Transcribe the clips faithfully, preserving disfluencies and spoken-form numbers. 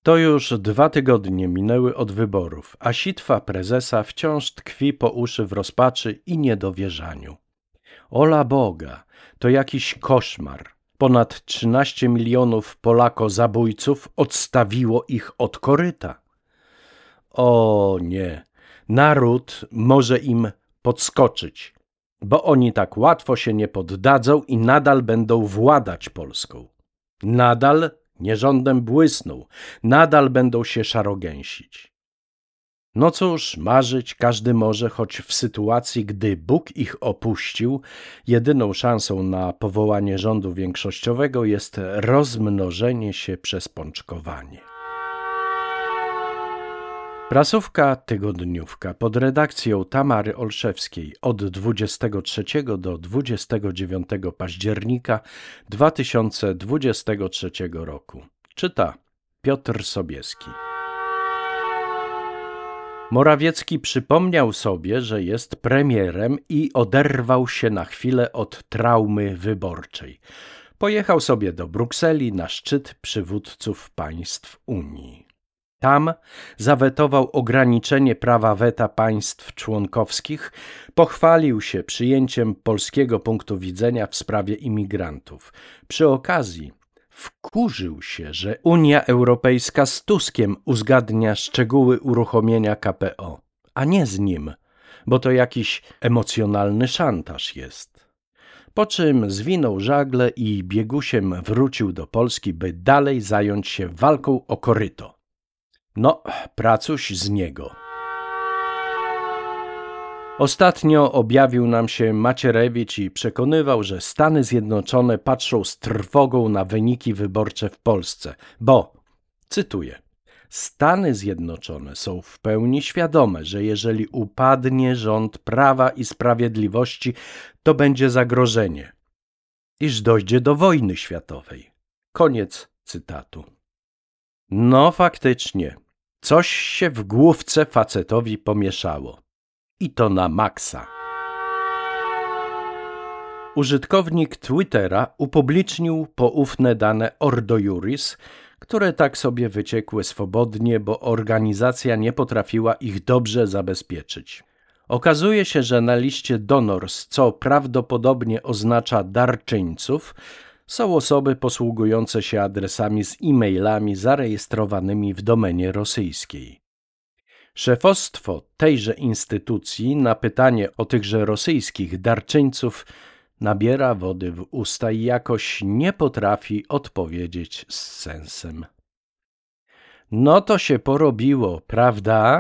To już dwa tygodnie minęły od wyborów, a sitwa prezesa wciąż tkwi po uszy w rozpaczy i niedowierzaniu. Ola Boga, to jakiś koszmar. Ponad trzynaście milionów Polako-zabójców odstawiło ich od koryta. O nie, naród może im podskoczyć, bo oni tak łatwo się nie poddadzą i nadal będą władać Polską. Nadal nierządem błysną, nadal będą się szarogęsić. No cóż, marzyć każdy może, choć w sytuacji, gdy Bóg ich opuścił, jedyną szansą na powołanie rządu większościowego jest rozmnożenie się przez pączkowanie. Prasówka Tygodniówka pod redakcją Tamary Olszewskiej od dwudziestego trzeciego do dwudziestego dziewiątego października dwa tysiące dwudziestego trzeciego roku. Czyta Piotr Sobieski. Morawiecki przypomniał sobie, że jest premierem i oderwał się na chwilę od traumy wyborczej. Pojechał sobie do Brukseli na szczyt przywódców państw Unii. Tam zawetował ograniczenie prawa weta państw członkowskich, pochwalił się przyjęciem polskiego punktu widzenia w sprawie imigrantów. Przy okazji wkurzył się, że Unia Europejska z Tuskiem uzgadnia szczegóły uruchomienia K P O, a nie z nim, bo to jakiś emocjonalny szantaż jest. Po czym zwinął żagle i biegusiem wrócił do Polski, by dalej zająć się walką o koryto. No, pracuś z niego. Ostatnio objawił nam się Macierewicz i przekonywał, że Stany Zjednoczone patrzą z trwogą na wyniki wyborcze w Polsce, bo, cytuję, Stany Zjednoczone są w pełni świadome, że jeżeli upadnie rząd Prawa i Sprawiedliwości, to będzie zagrożenie, iż dojdzie do wojny światowej. Koniec cytatu. No faktycznie, coś się w główce facetowi pomieszało. I to na maksa. Użytkownik Twittera upublicznił poufne dane Ordo Iuris, które tak sobie wyciekły swobodnie, bo organizacja nie potrafiła ich dobrze zabezpieczyć. Okazuje się, że na liście donors, co prawdopodobnie oznacza darczyńców, są osoby posługujące się adresami z e-mailami zarejestrowanymi w domenie rosyjskiej. Szefostwo tejże instytucji na pytanie o tychże rosyjskich darczyńców nabiera wody w usta i jakoś nie potrafi odpowiedzieć z sensem. No to się porobiło, prawda?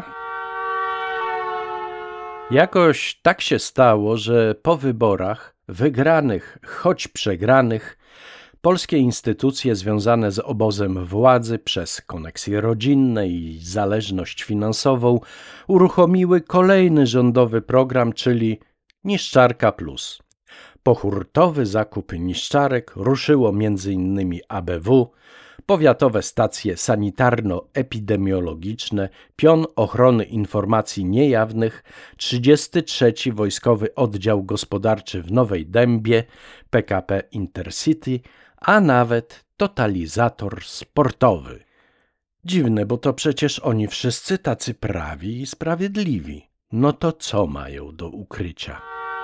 Jakoś tak się stało, że po wyborach, wygranych choć przegranych, polskie instytucje związane z obozem władzy przez koneksje rodzinne i zależność finansową uruchomiły kolejny rządowy program, czyli Niszczarka Plus. Po hurtowy zakup niszczarek ruszyło między innymi A B W, powiatowe stacje sanitarno-epidemiologiczne, pion ochrony informacji niejawnych, trzydziesty trzeci Wojskowy Oddział Gospodarczy w Nowej Dębie, P K P Intercity, a nawet totalizator sportowy. Dziwne, bo to przecież oni wszyscy tacy prawi i sprawiedliwi. No to co mają do ukrycia?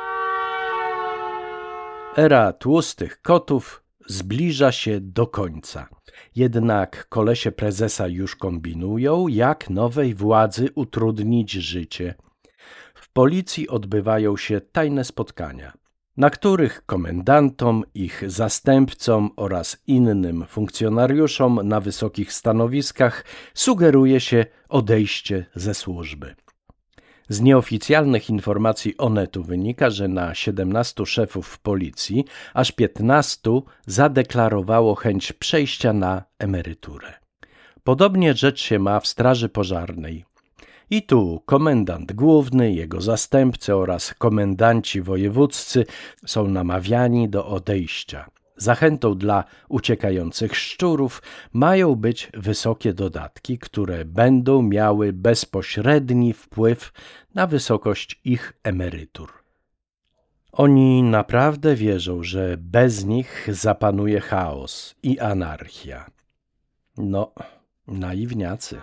Era tłustych kotów zbliża się do końca. Jednak kolesie prezesa już kombinują, jak nowej władzy utrudnić życie. W policji odbywają się tajne spotkania, na których komendantom, ich zastępcom oraz innym funkcjonariuszom na wysokich stanowiskach sugeruje się odejście ze służby. Z nieoficjalnych informacji Onetu wynika, że na siedemnastu szefów policji aż piętnastu zadeklarowało chęć przejścia na emeryturę. Podobnie rzecz się ma w Straży Pożarnej. I tu komendant główny, jego zastępcy oraz komendanci wojewódzcy są namawiani do odejścia. Zachętą dla uciekających szczurów mają być wysokie dodatki, które będą miały bezpośredni wpływ na wysokość ich emerytur. Oni naprawdę wierzą, że bez nich zapanuje chaos i anarchia. No, Naiwniacy.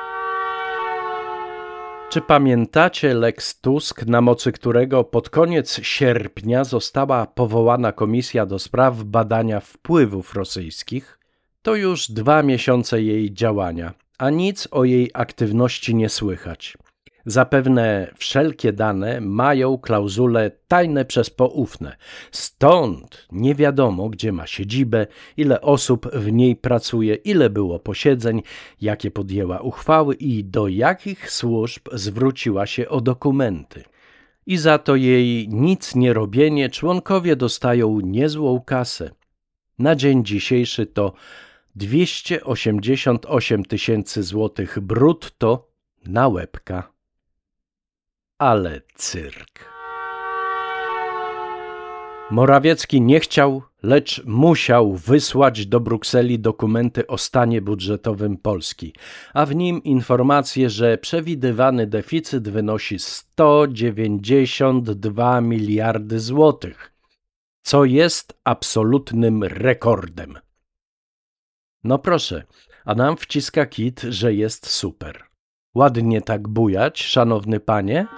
Czy pamiętacie Lex Tusk, na mocy którego pod koniec sierpnia została powołana komisja do spraw badania wpływów rosyjskich? To już dwa miesiące jej działania, a nic o jej aktywności nie słychać. Zapewne wszelkie dane mają klauzule tajne przez poufne. Stąd nie wiadomo, gdzie ma siedzibę, ile osób w niej pracuje, ile było posiedzeń, jakie podjęła uchwały i do jakich służb zwróciła się o dokumenty. I za to jej nic nie robienie członkowie dostają niezłą kasę. Na dzień dzisiejszy to dwieście osiemdziesiąt osiem tysięcy złotych brutto na łebka. Ale cyrk. Morawiecki nie chciał, lecz musiał wysłać do Brukseli dokumenty o stanie budżetowym Polski, a w nim informację, że przewidywany deficyt wynosi sto dziewięćdziesiąt dwa miliardy złotych, co jest absolutnym rekordem. No proszę, a nam wciska kit, że jest super. Ładnie tak bujać, szanowny panie?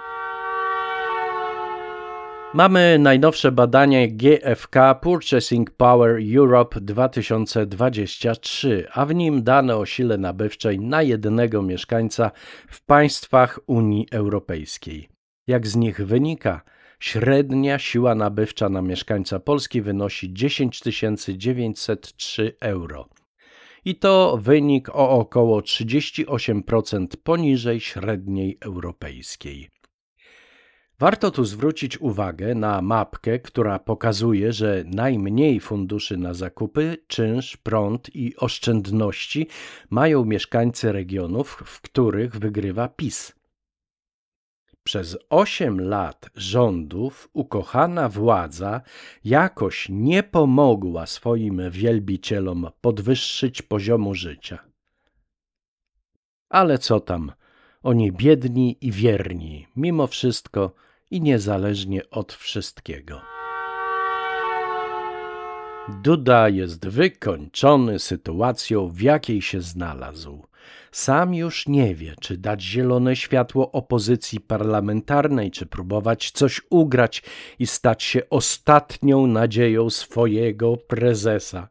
Mamy najnowsze badanie G F K Purchasing Power Europe dwa tysiące dwadzieścia trzy, a w nim dane o sile nabywczej na jednego mieszkańca w państwach Unii Europejskiej. Jak z nich wynika, średnia siła nabywcza na mieszkańca Polski wynosi dziesięć tysięcy dziewięćset trzy euro. I to wynik o około trzydzieści osiem procent poniżej średniej europejskiej. Warto tu zwrócić uwagę na mapkę, która pokazuje, że najmniej funduszy na zakupy, czynsz, prąd i oszczędności mają mieszkańcy regionów, w których wygrywa PiS. Przez osiem lat rządów ukochana władza jakoś nie pomogła swoim wielbicielom podwyższyć poziomu życia. Ale co tam, oni biedni i wierni, mimo wszystko i niezależnie od wszystkiego. Duda jest wykończony sytuacją, w jakiej się znalazł. Sam już nie wie, czy dać zielone światło opozycji parlamentarnej, czy próbować coś ugrać i stać się ostatnią nadzieją swojego prezesa.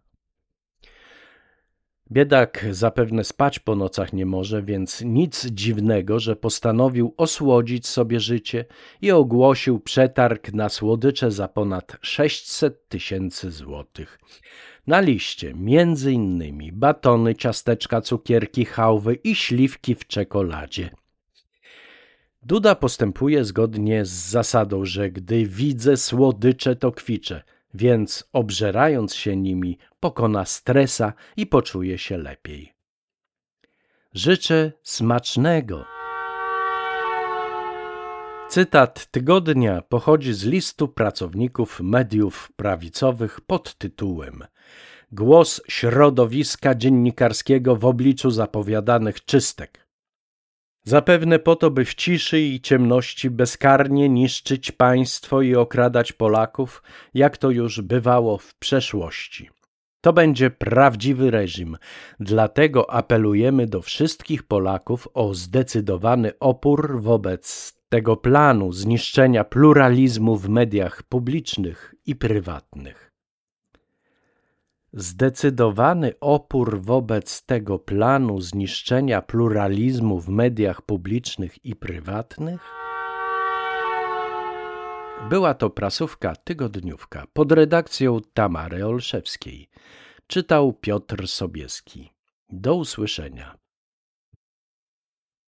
Biedak zapewne spać po nocach nie może, więc nic dziwnego, że postanowił osłodzić sobie życie i ogłosił przetarg na słodycze za ponad sześćset tysięcy złotych. Na liście między innymi batony, ciasteczka, cukierki, chałwy i śliwki w czekoladzie. Duda postępuje zgodnie z zasadą, że gdy widzę słodycze, to kwiczę, więc obżerając się nimi pokona stresa i poczuje się lepiej. Życzę smacznego. Cytat tygodnia pochodzi z listu pracowników mediów prawicowych pod tytułem Głos środowiska dziennikarskiego w obliczu zapowiadanych czystek. Zapewne po to, by w ciszy i ciemności bezkarnie niszczyć państwo i okradać Polaków, jak to już bywało w przeszłości. To będzie prawdziwy reżim, dlatego apelujemy do wszystkich Polaków o zdecydowany opór wobec tego planu zniszczenia pluralizmu w mediach publicznych i prywatnych. Zdecydowany opór wobec tego planu zniszczenia pluralizmu w mediach publicznych i prywatnych? Była to prasówka Tygodniówka pod redakcją Tamary Olszewskiej. Czytał Piotr Sobieski. Do usłyszenia.